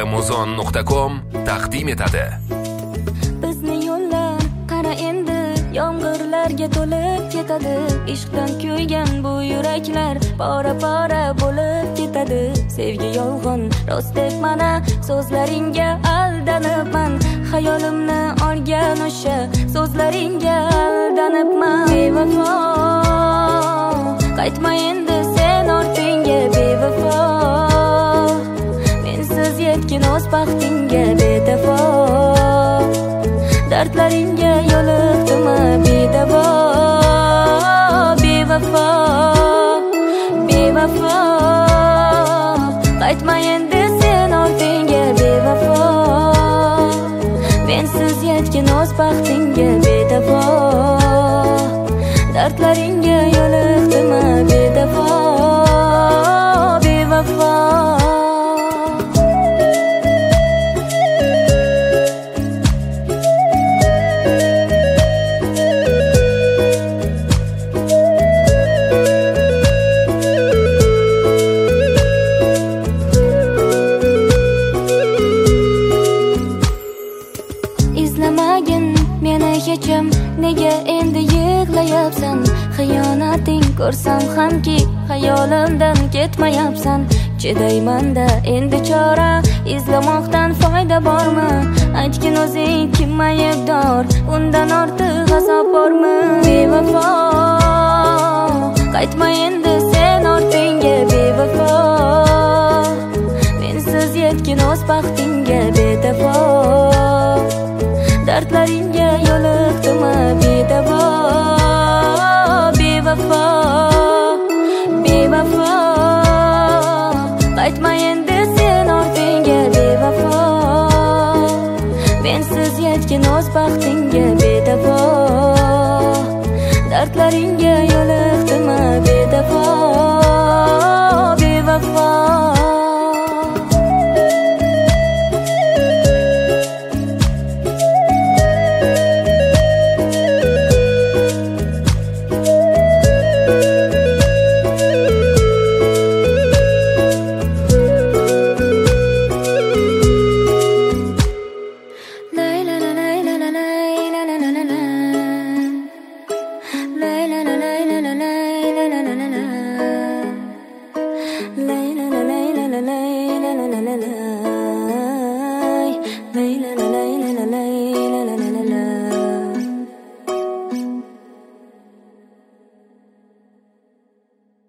muzon.com taqdim etadi. Bizni yo'llar qara endi yomg'irlarga to'lib ketadi. Ishqdan kuygan bu yuraklar pora-pora bo'lib ketadi. Sevgi yolg'on, rost deb mana so'zlaringga aldanibman. Xayolimni olgan o'sha so'zlaringga aldanibman. Bevafo, qaytma endi sen ortingga bevafo. Mensiz yetkin o'z baxtingga bedafo. Dardlaringga yo'liqdimi bedavo. Bevafo, bevafo, qaytma endi sen ortingga bevafo. Mensiz yetkin o'z baxtingga bedavo. Dardlaringga yo'liqdimi bedavo. Bevafo. Izlamagin meni hecham, nega endi yig'layapsan? Xiyonating ko'rsam hamki xayolimdan ketmayapsan. Chidayman-da endi chora, izlamoqdan foyda bormi? Aytgin o'zing kim aybdor, undan ortiq azob bormi? Bevafo, qaytma endi sen ortingga bevafo. Mensiz yetkin o'z baxtingga bedafo. Dardlaringga yo'liqdimi bedavo. Bevafo, bevafo, qaytma endi sen ortingga bevafo. Mensiz yetkin o'z baxtingga bedavo. Dardlaringga yo'liqdimi bedavo.